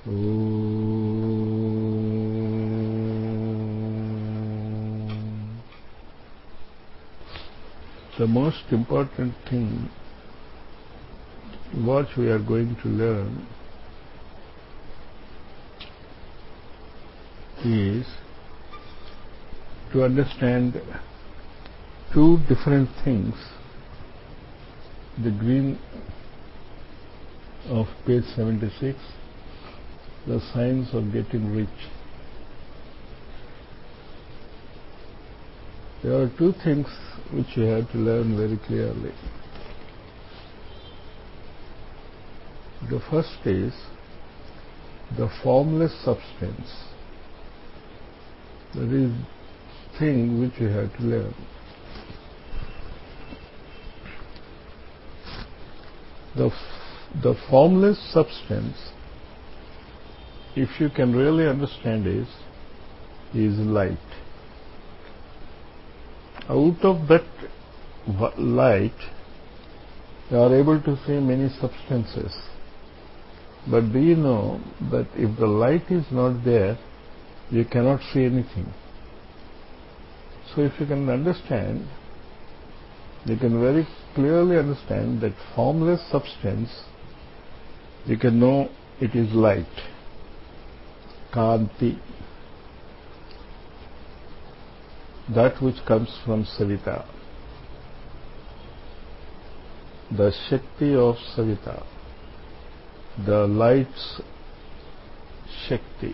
The most important thing what we are going to learn is to understand two different things. The green of page 76, the signs of getting rich. There are two things which you have to learn very clearly. The first is the formless substance. That is thing which you have to learn. The formless substance, if you can really understand is light. Out of that light, you are able to see many substances. But do you know that if the light is not there, you cannot see anything? So if you can understand, you can very clearly understand that formless substance, you can know it is light, Kanti, that which comes from Savita, the Shakti of Savita, the light's Shakti.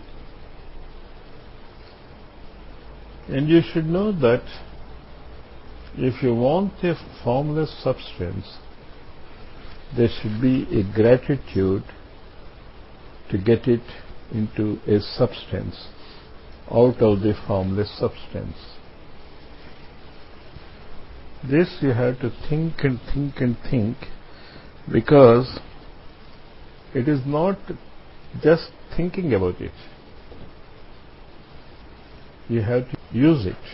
And you should know that if you want a formless substance, there should be a gratitude to get it into a substance out of the formless substance. This you have to think and think and think, because it is not just thinking about it. You have to use it.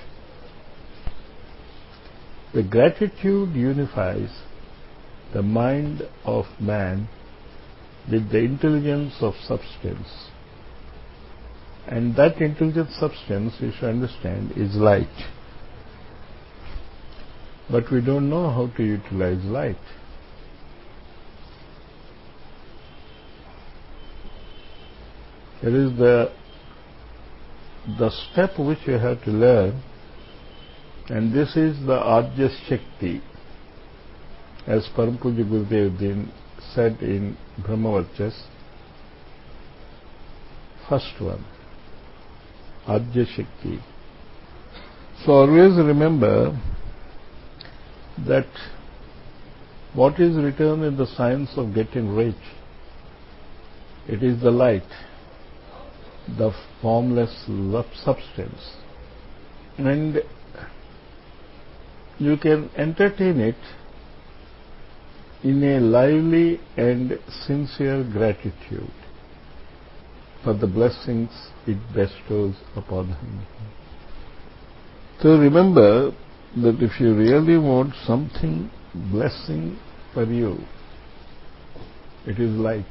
The gratitude unifies the mind of man with the intelligence of substance. And that intelligent substance, you should understand, is light. But we don't know how to utilize light. There is the step which you have to learn, and this is the Adya Shakti, as Param Pujya Gurudev Din said in Brahmavachas. First one, Adya Shakti. So always remember that what is written in the science of getting rich, it is the light, the formless substance. And you can entertain it in a lively and sincere gratitude for the blessings it bestows upon him. So remember that if you really want something blessing for you, it is light.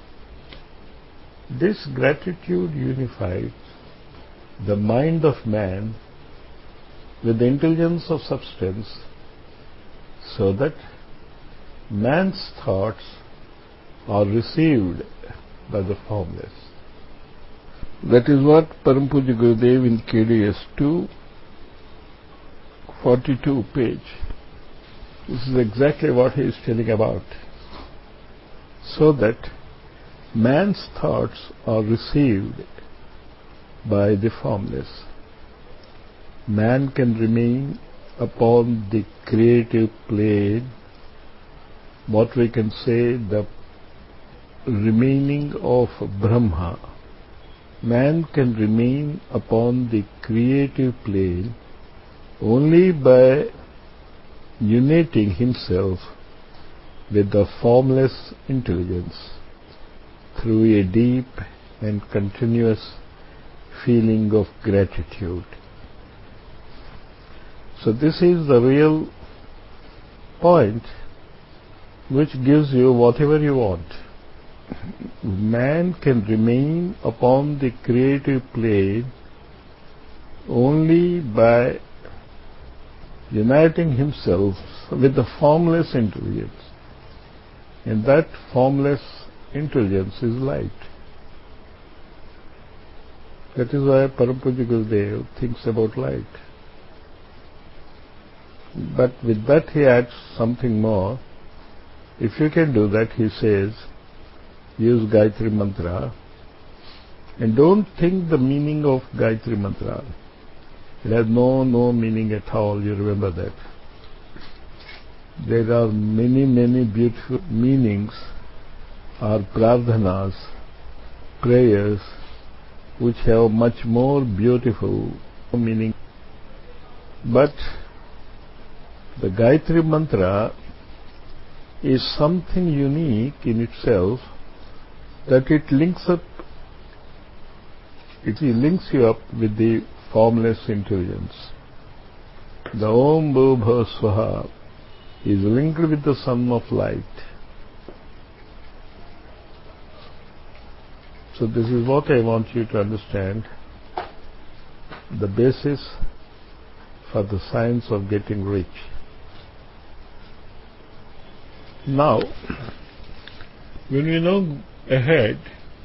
This gratitude unifies the mind of man with the intelligence of substance, so that man's thoughts are received by the formless. That is what Param Pujya Gurudev in KDS 242 page, this is exactly what he is telling about. So that man's thoughts are received by the formless. Man can remain upon the creative plane, what we can say the remaining of Brahma. Man can remain upon the creative plane only by uniting himself with the formless intelligence through a deep and continuous feeling of gratitude. So this is the real point which gives you whatever you want. man can remain upon the creative plane only by uniting himself with the formless intelligence. And that formless intelligence is light. That is why Parampujya Gurudev thinks about light. But with that he adds something more. If you can do that, he says, use Gayatri Mantra and don't think the meaning of Gayatri Mantra. It has no meaning at all, you remember that. There are many beautiful meanings or prarthanas, prayers, which have much more beautiful meaning. But the Gayatri Mantra is something unique in itself, that it links you up with the formless intelligence. The Om Bhuvah Swaha is linked with the Son of Light. So this is what I want you to understand, the basis for the science of getting rich. Now, when we know ahead,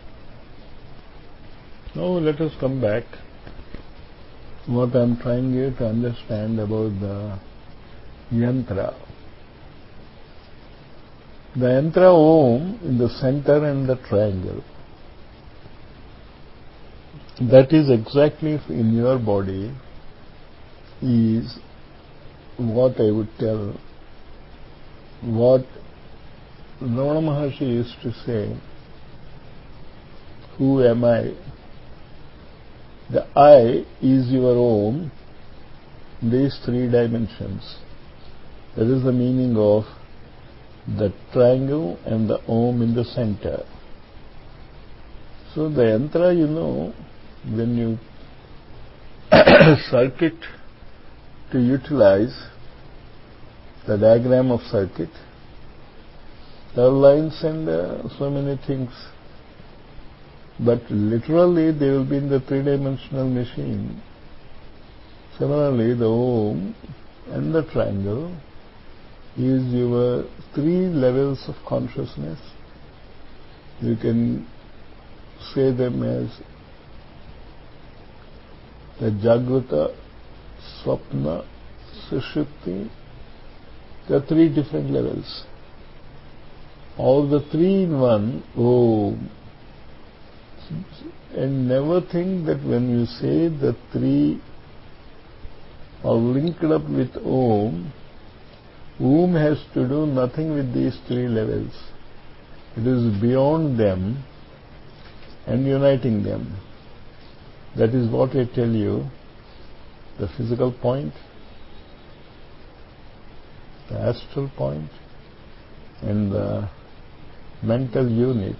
now let us come back what I am trying you to understand about the yantra. The yantra Om in the center and the triangle. That is exactly in your body is what I would tell, what Ramana Maharshi used to say, who am I? The I is your Om, these three dimensions. That is the meaning of the triangle and the Om in the center. So the yantra, you know, when you circuit to utilize the diagram of circuit, there are lines and so many things. But literally they will be in the three-dimensional machine. Similarly, the Om and the triangle is your three levels of consciousness. You can say them as the Jagrata, Swapna, Sushupti. There are three different levels. All the three in one, Om. And never think that when you say the three are linked up with Om, Om has to do nothing with these three levels. It is beyond them and uniting them. That is what I tell you, the physical point, the astral point, and the mental unit,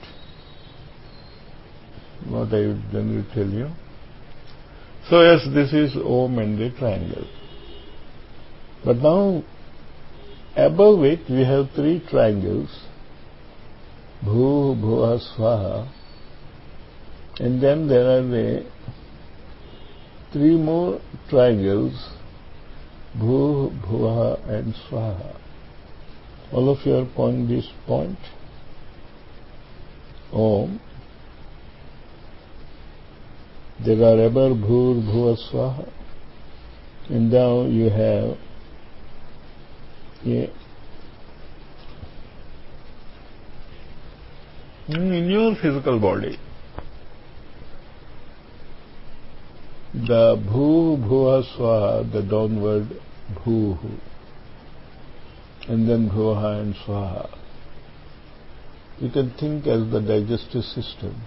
what I would generally tell you. So yes, this is Om and the triangle. But now, above it we have three triangles, Bhu, Bhuva, Swaha, and then there are the three more triangles, Bhu, Bhuva and Swaha. All of you are upon this point. Om. There are ever Bhur, Bhuva, Swaha. And now you have in your physical body, the Bhu, Bhuva, Swaha, the downward Bhu, and then Bhuva and Swaha. You can think as the digestive system.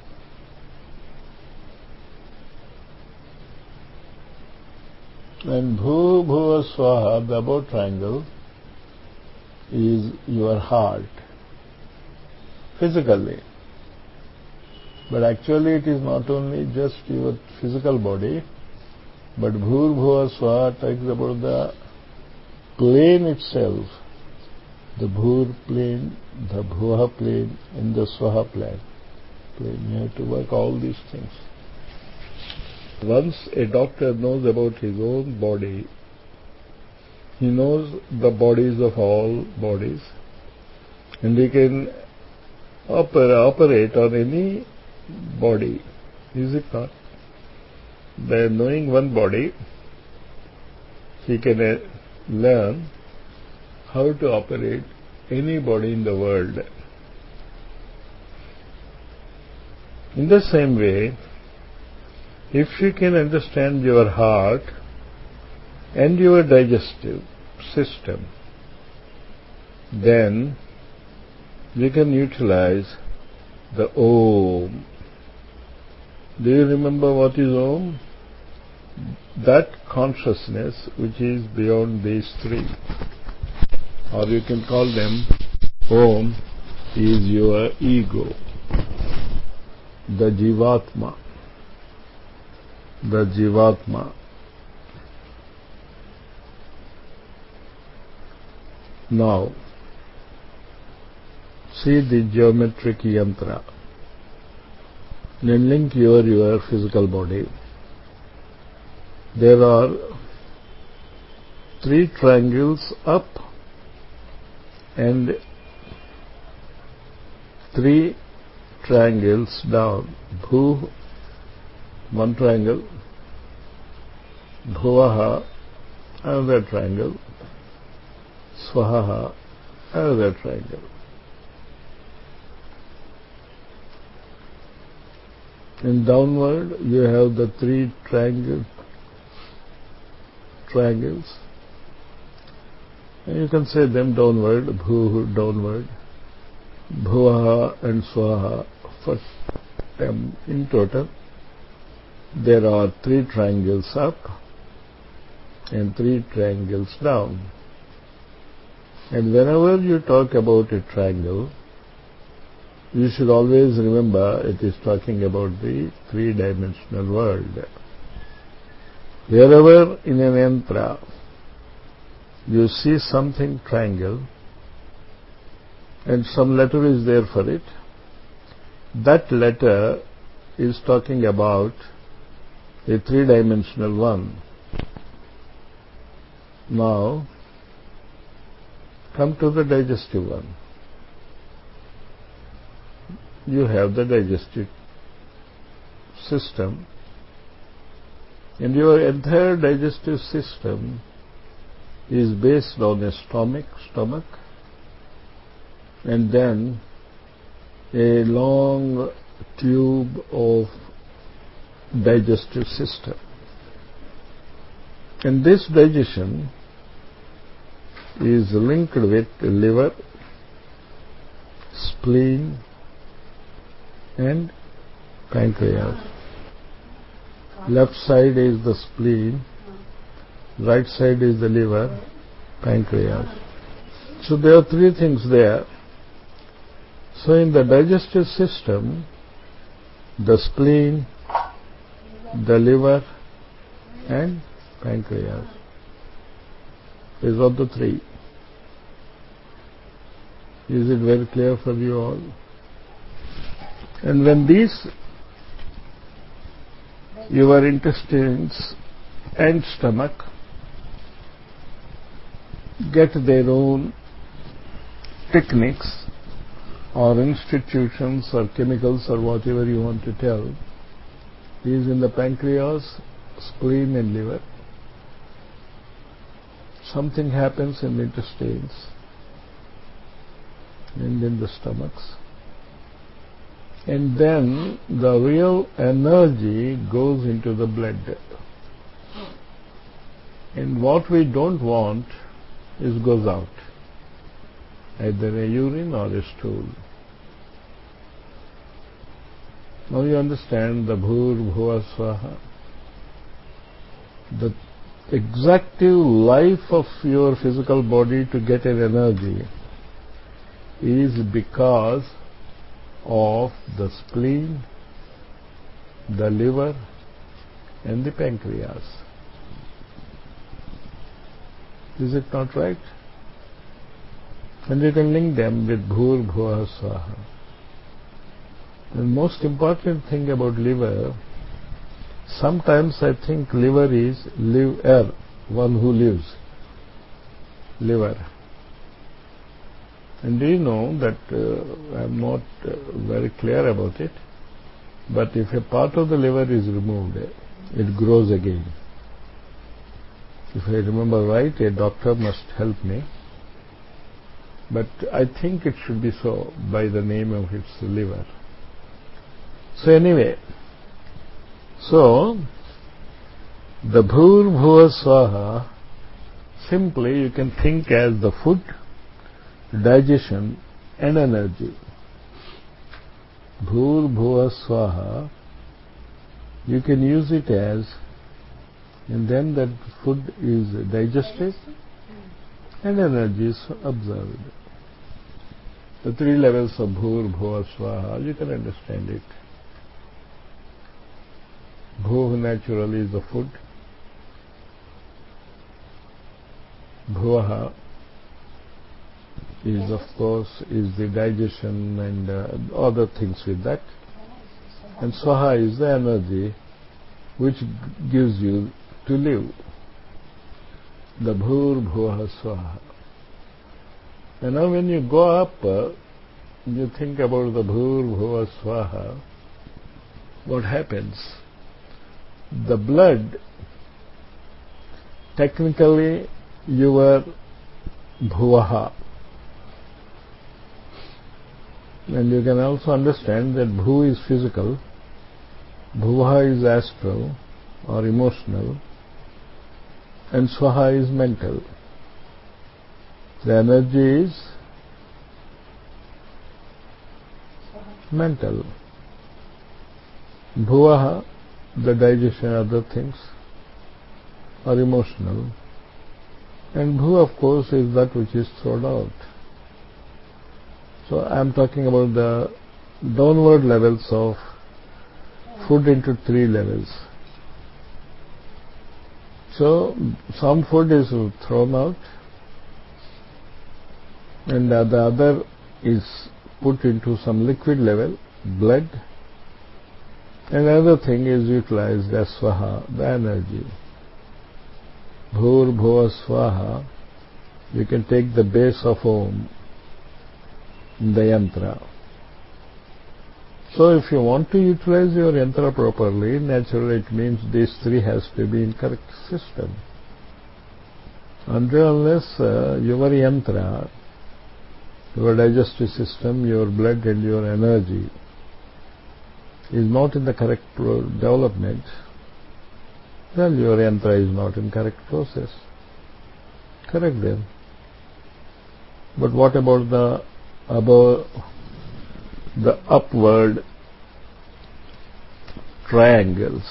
And Bhu, Bhuva, Swaha, the above triangle, is your heart, physically. But actually it is not only just your physical body, but Bhur, Bhuva, Swaha talks about the plane itself, the Bhur plane, the Bhuva plane, and the Swaha plane. You have to work all these things. Once a doctor knows about his own body, he knows the bodies of all bodies, and he can operate on any body. Is it not? By knowing one body, he can learn how to operate any body in the world. In the same way, if you can understand your heart and your digestive system, then we can utilize the Om. Do you remember what is Om? That consciousness which is beyond these three, or you can call them Om, is your ego, the Jivatma. The Jivatma. Now, see the geometric yantra. Then link your physical body. There are 3 triangles up and 3 triangles down. Bhu, one triangle. Bhuvaha, another triangle. Swaha, another triangle. And downward you have the 3 triangles. And you can say them downward, Bhu downward, Bhuvaha and Swaha. For them in total, there are 3 triangles up and 3 triangles down. And whenever you talk about a triangle, you should always remember it is talking about the 3-dimensional world. Wherever in an yantra you see something triangle and some letter is there for it, that letter is talking about a 3-dimensional one. Now, come to the digestive one. You have the digestive system, and your entire digestive system is based on a stomach, and then a long tube of digestive system. And this digestion is linked with liver, spleen, and pancreas. Left side is the spleen, right side is the liver, pancreas. So there are 3 things there. So in the digestive system, the spleen, the liver, and pancreas is one to 3. Is it very clear for you all? And when these, your intestines and stomach, get their own techniques or institutions or chemicals or whatever you want to tell, is in the pancreas, spleen and liver. Something happens in the intestines and in the stomachs. And then the real energy goes into the blood. And what we don't want goes out, either a urine or a stool. Now you understand the Bhur, Bhuva, Swaha. The exactive life of your physical body to get an energy is because of the spleen, the liver, and the pancreas. Is it not right? And you can link them with Bhur Bhuvah Swaha. The most important thing about liver, sometimes I think liver is liver, one who lives. Liver. And do you know that I'm not very clear about it, but if a part of the liver is removed, it grows again. If I remember right, a doctor must help me, but I think it should be so by the name of its liver. So anyway, so the Bhur Bhuva Swaha, simply you can think as the food, digestion and energy. Bhur Bhuva Swaha, you can use it as, and then that food is digested and energy is absorbed. The three levels of Bhur Bhuva Swaha, you can understand it. Bhuv naturally is the food. Bhuvaha is of course is the digestion and other things with that. And Swaha is the energy which gives you to live. The Bhur Bhuva Swaha. And now when you go up, you think about the Bhur Bhuva Swaha, what happens? The blood, technically your Bhuvaha. And you can also understand that Bhu is physical, Bhuvaha is astral or emotional, and Swaha is mental. The energy is mental. Bhuvaha, the digestion, other things, are emotional. And Bhu, of course, is that which is thrown out. So I am talking about the downward levels of food into three levels. So some food is thrown out and the other is put into some liquid level, blood, and another thing is utilized as Swaha, the energy. Bhur Bhuva Swaha, you can take the base of Om in the yantra. So if you want to utilize your yantra properly, naturally it means these three has to be in correct system. Unless your yantra, your digestive system, your blood and your energy is not in the correct development, then your yantra is not in correct process. Correct them. But what about the upward triangles?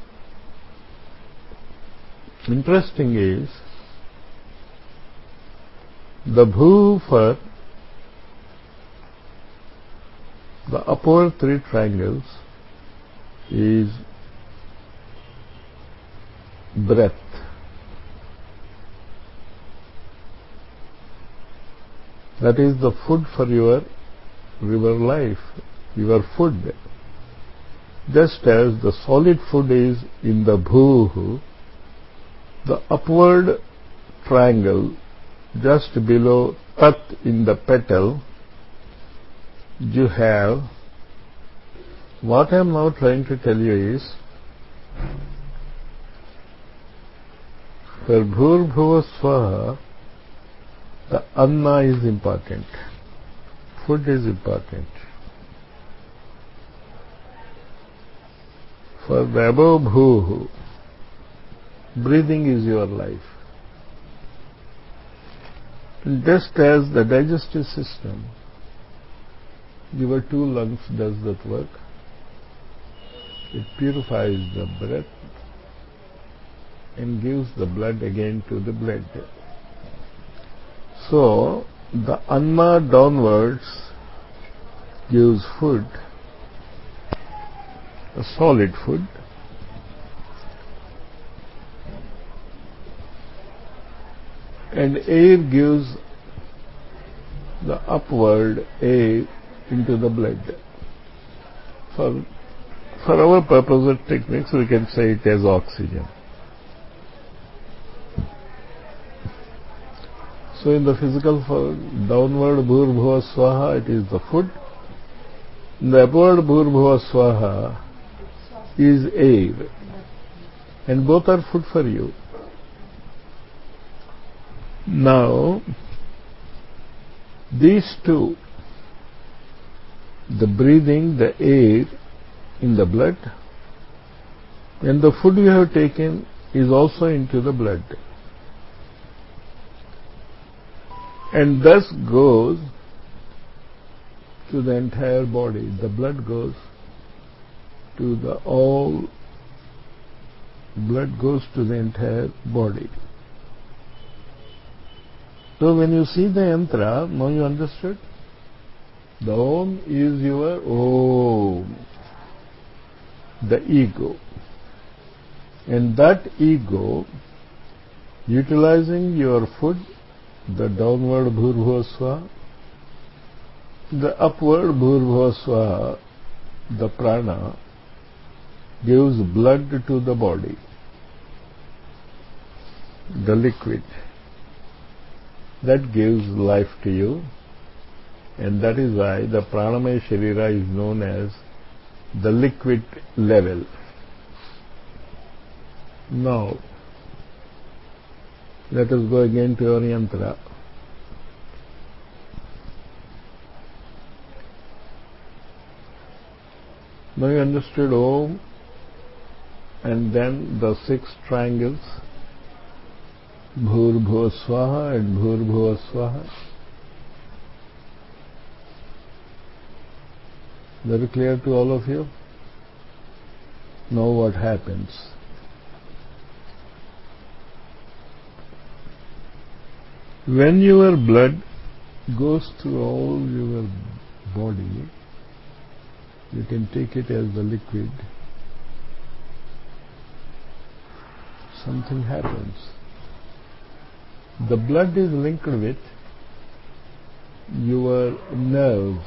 Interesting is, the Bhu for the upward three triangles is breath. That is the food for your river life, your food. Just as the solid food is in the Bhu, the upward triangle just below Tat in the petal, you have, what I am now trying to tell you is, for Bhur Bhuva Swaha, the Anna is important, food is important. For the above Bhu, breathing is your life. Just as the digestive system, your two lungs does that work. It purifies the breath and gives the blood again to the blood. So the Anna downwards gives food, a solid food, and air gives the upward air into the blood. For our purpose of techniques, we can say it as oxygen. So in the physical downward bhur-bhuva swaha, it is the food. In the upward bhur-bhuva swaha is air. And both are food for you. Now, these two, the breathing, the air in the blood, and the food you have taken is also into the blood. And thus goes to the entire body. The blood goes to the entire body. So when you see the yantra, now you understood? The Om is your Om, the ego. And that ego, utilizing your food, the downward bhur-bhuva swaha, the upward bhur-bhuva swaha, the prana, gives blood to the body, the liquid. That gives life to you, and that is why the pranamaya sharira is known as the liquid level. Now, let us go again to our yantra. Now you understood Om and then the 6 triangles, Bhur-Bhuva Swaha and Bhur-Bhuva Swaha. Very clear to all of you? Now what happens? When your blood goes through all your body, you can take it as the liquid. Something happens. The blood is linked with your nerves.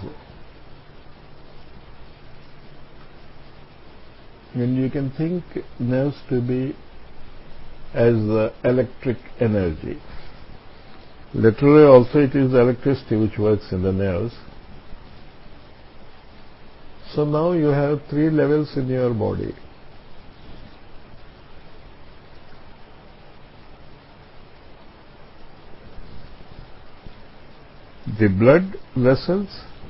And you can think nerves to be as electric energy. Literally also it is electricity which works in the nerves. So now you have 3 levels in your body. The blood vessels,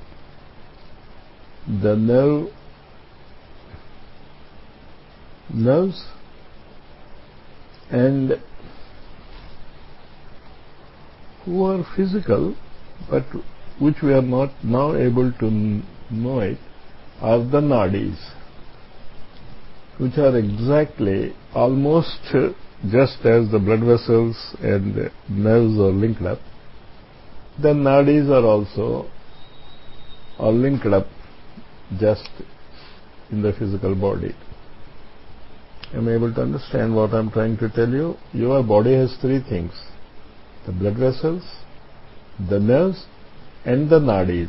the nerves, and who are physical, but which we are not now able to know it, are the nadis, which are exactly almost just as the blood vessels and nerves are linked up. The nadis are also linked up just in the physical body. Am I able to understand what I am trying to tell you? Your body has 3 things: the blood vessels, the nerves, and the nadis.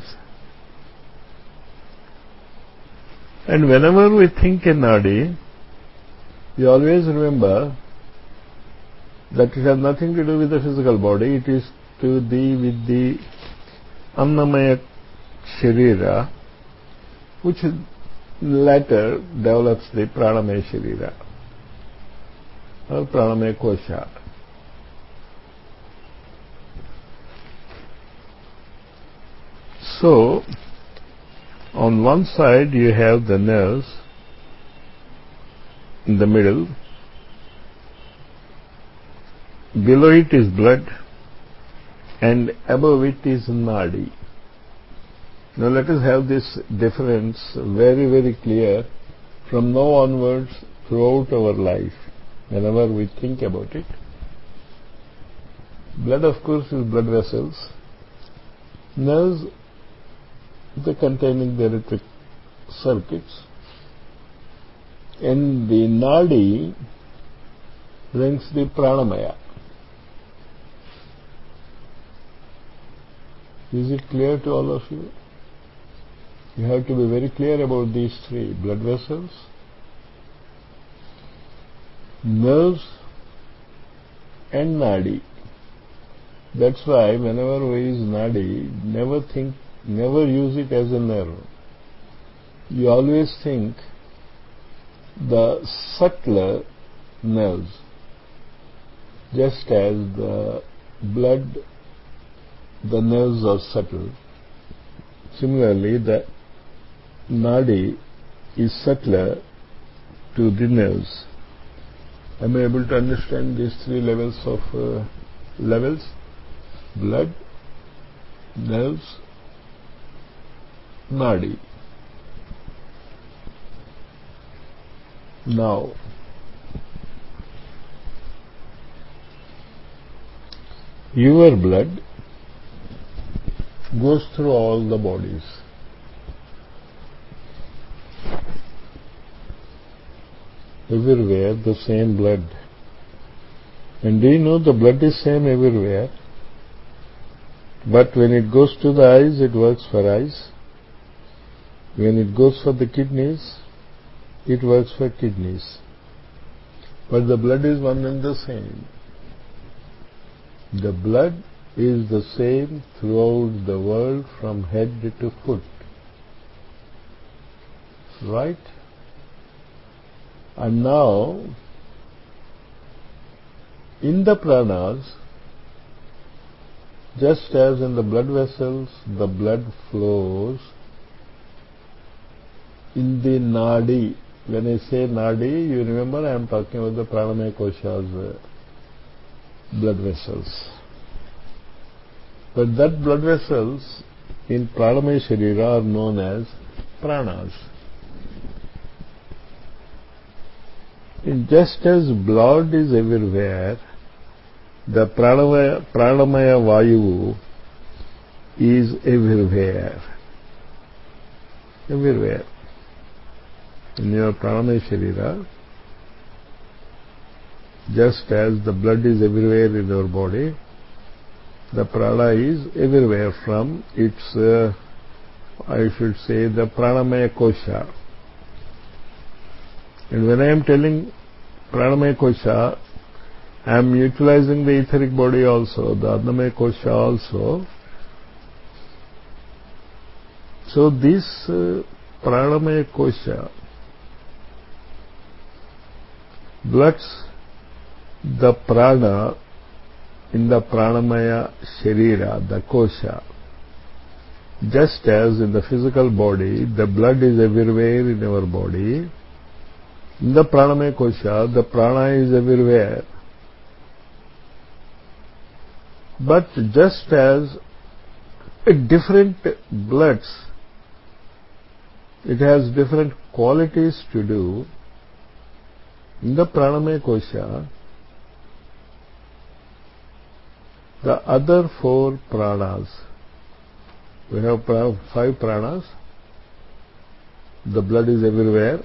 And whenever we think a nadi, we always remember that it has nothing to do with the physical body. It is to do with the annamaya sharira, which later develops the pranamaya sharira or pranamaya kosha. So, on one side you have the nerves in the middle, below it is blood, and above it is nadi. Now let us have this difference very, very clear from now onwards throughout our life, whenever we think about it. Blood, of course, is blood vessels. Nerves, they containing the electric circuits. And the nadi brings the pranamaya. Is it clear to all of you? You have to be very clear about these three: blood vessels, nerves, and nadi. That's why whenever we use nadi, never use it as a nerve. You always think the subtler nerves, just as the blood, the nerves are subtle. Similarly, the nadi is subtler to the nerves. Am I able to understand these three levels of levels? Blood, nerves, nadi. Now, your blood goes through all the bodies. Everywhere the same blood. And do you know the blood is same everywhere? But when it goes to the eyes, it works for eyes. When it goes for the kidneys, it works for kidneys. But the blood is one and the same. The blood is the same throughout the world from head to foot. Right? And now, in the pranas, just as in the blood vessels, the blood flows in the nadi. When I say nadi, you remember I am talking about the pranamaya kosha's blood vessels. But that blood vessels in pranamaya sharira are known as pranas. And just as blood is everywhere, the pranamaya vayu is everywhere. Everywhere. In your pranamaya sharira, just as the blood is everywhere in your body, the prana is everywhere from its, I should say, the pranamaya kosha. And when I am telling pranamaya kosha, I am utilizing the etheric body also, the annamaya kosha also. So this pranamaya kosha bloods the prana in the pranamaya sharira, the kosha. Just as in the physical body, the blood is everywhere in our body, in the pranamaya kosha, the prana is everywhere. But just as different bloods, it has different qualities to do, in the pranamaya kosha, the other four pranas, we have five pranas, the blood is everywhere,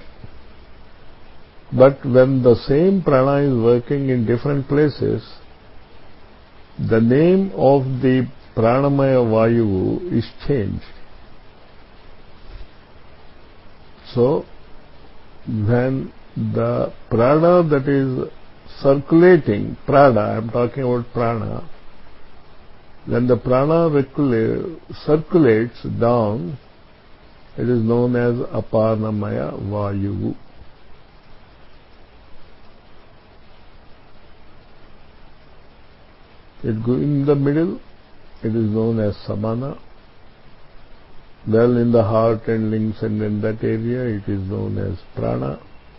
but when the same prana is working in different places, the name of the pranamaya vayu is changed. So, when the prana that is circulating, prana, I am talking about prana, when the prana circulates down, it is known as apanamaya vayu. It goes in the middle, it is known as samana. Well, in the heart and lungs and in that area, it is known as prana.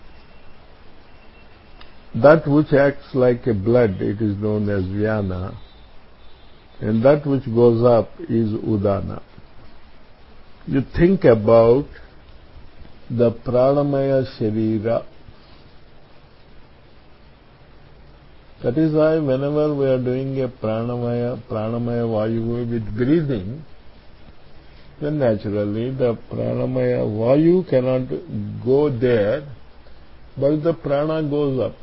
That which acts like a blood, it is known as vyana. And that which goes up is udana. You think about the pranamaya sharira. That is why whenever we are doing a pranamaya vayu with breathing, then naturally the pranamaya vayu cannot go there, but the prana goes up.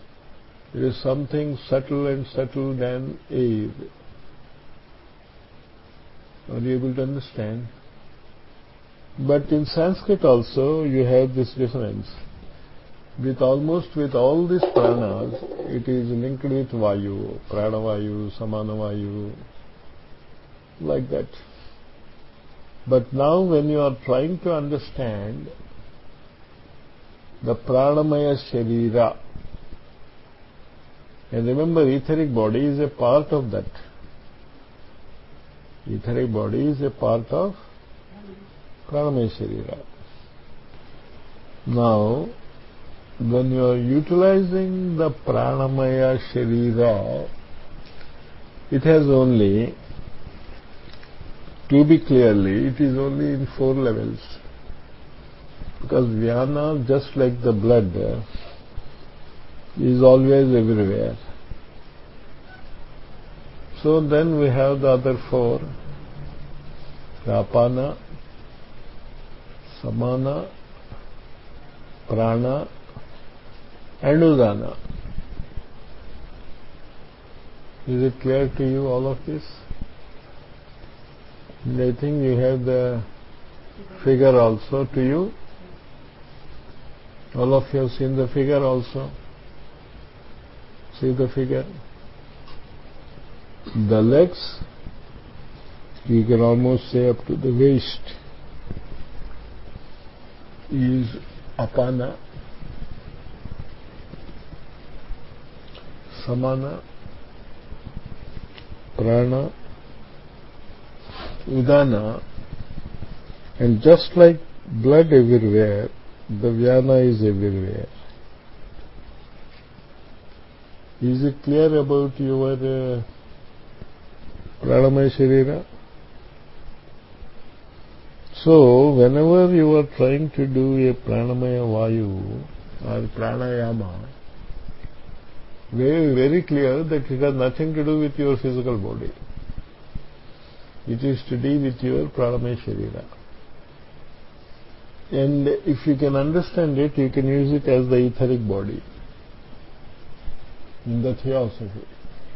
It is something subtle and subtle than air. Are you able to understand? But in Sanskrit also you have this difference. With all these pranas, it is linked with Vayu, Pranavayu, Samanavayu, like that. But now when you are trying to understand the Pranamaya Sharira, and remember, etheric body is a part of that. Etheric body is a part of Pranamaya Sharira. Now, when you are utilizing the Pranamaya Sharira, it has only, to be clearly, it is only in 4 levels. Because Vyana, just like the blood, is always everywhere. So then we have the other 4, Apana, Samana, Prana, and Udana. Is it clear to you, all of this? And I think you have the figure also to you. All of you have seen the figure also. See the figure. The legs, you can almost say up to the waist, is Apana, Samana, Prana, Udana, and just like blood everywhere, the Vyana is everywhere. Is it clear about your Pranamaya Sharira? So, whenever you are trying to do a Pranamaya Vayu or Pranayama, very, very clear that it has nothing to do with your physical body. It is to do with your Pranamaya Sharira. And if you can understand it, you can use it as the etheric body in the theosophy.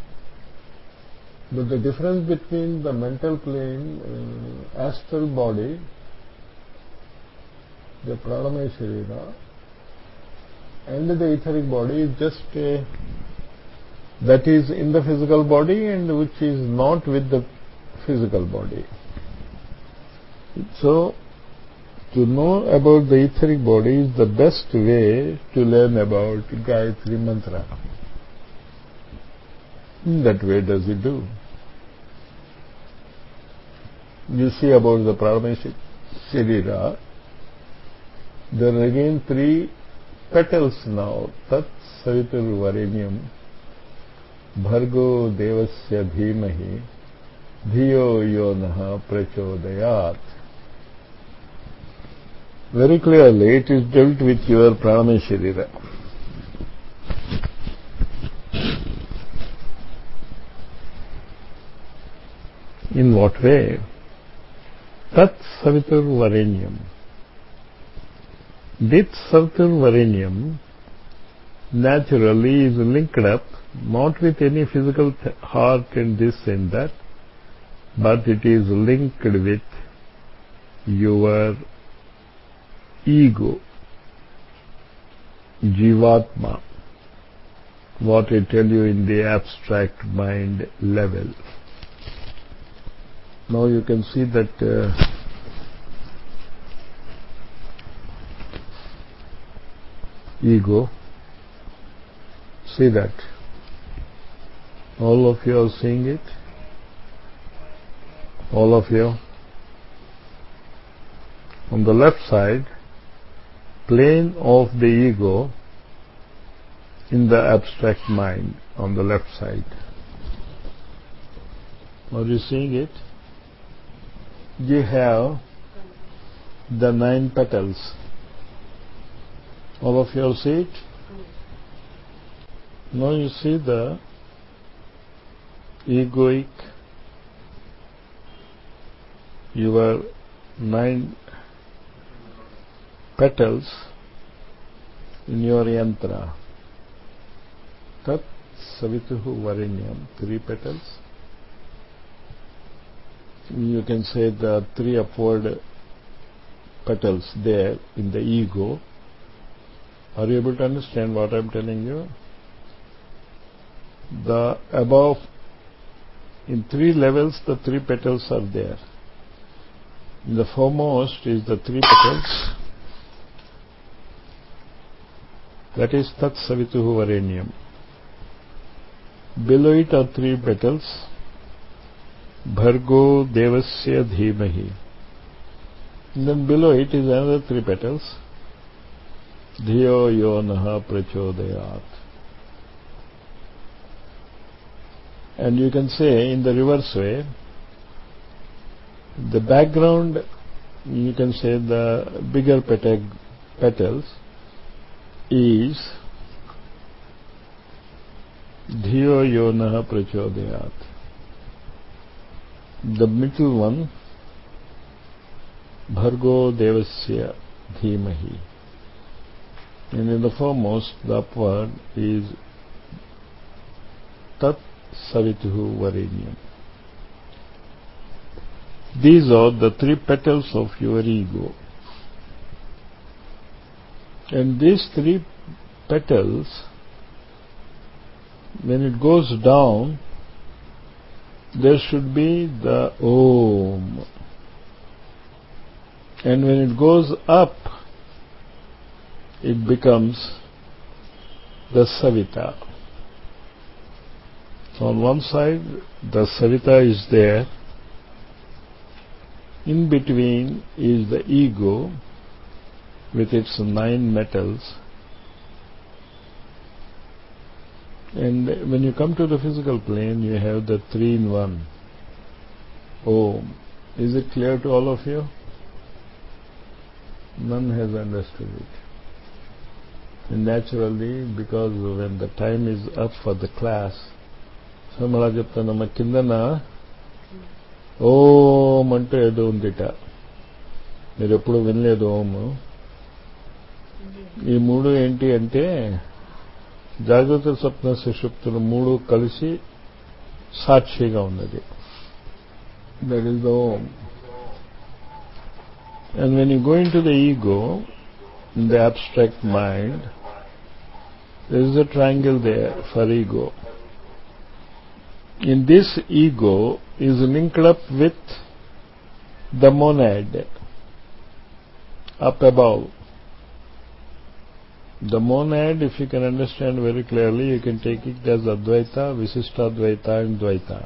But the difference between the mental plane, astral body, the Pranamaya Sharira, and the etheric body is just that is in the physical body and which is not with the physical body. So, to know about the etheric body is the best way to learn about Gayatri Mantra. In that way does it do. You see about the Pranamaya Sharira, there are again 3 petals now. Tat Savitur Varenyam Bhargo Devasya Dhimahi Dhiyo Yonaha Prachodayat. Very clearly it is dealt with your Pranamaya Sharira. In what way? Tat Savitur Varenyam. Dit Savitur Varenyam naturally is linked up not with any physical heart and this and that, but it is linked with your ego, Jivatma, what I tell you in the abstract mind level. Now you can see that ego. See that. All of you are seeing it. All of you. On the left side, plane of the ego in the abstract mind on the left side. Are you seeing it? You have the 9 petals. All of you see it? Now you see the egoic, your 9 petals in your yantra. Tat Savituhu Varenyam, 3 petals. You can say the three upward petals there in the ego. Are you able to understand what I am telling you? The above, in three levels, the three petals are there. In the foremost is the three petals. That is Tat Savituhu Varenyam. Below it are three petals. Bhargo Devasya Dhimahi. And then below it is another three petals. Dhiyo Yonaha Prachodayat. And you can say in the reverse way, the background, you can say the bigger petals is Dhiyo Yonaha Prachodayat. The middle one, Bhargo Devasya Dhimahi. And in the foremost, the upward is Tat Savituhu Varenyam. These are the three petals of your ego. And these three petals, when it goes down, there should be the Om. And when it goes up, it becomes the Savita. So on one side, the Savita is there. In between is the ego with its 9 metals. And when you come to the physical plane, you have the 3-in-1. Om. Is it clear to all of you? None has understood it. And naturally, because when the time is up for the class, Samala Japtanama Kindana ఓం అంటూ ఏదో ఉందిట. మీరు ఎప్పుడు వినలేదు ఓము. ఈ మూడు ఏంటి అంటే జాగ్రత్త స్వప్న సుషుప్తులు మూడు కలిసి సాక్షిగా ఉన్నది. That is the Om. And when you go into the ego, in the abstract mind, there is a triangle there for ego. In this ego is linked up with the monad up above. The monad, if you can understand very clearly, you can take it as Advaita, Visishtadvaita and Dvaita.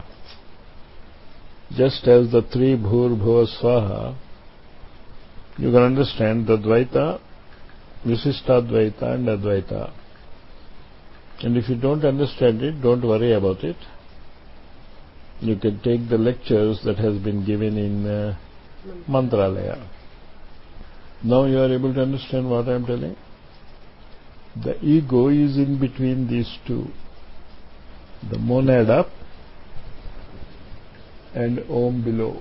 Just as the three Bhur Bhuva Swaha, you can understand the Dvaita, Visishtadvaita and Advaita. And if you don't understand it, don't worry about it. You can take the lectures that has been given in Mantralaya. Now you are able to understand what I am telling. The ego is in between these two. The monad up and Om below.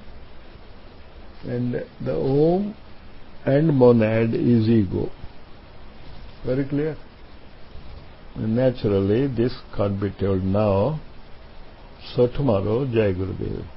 And the Om and monad is ego. Very clear? And naturally this can't be told now. So tomorrow, Jai Gurudev.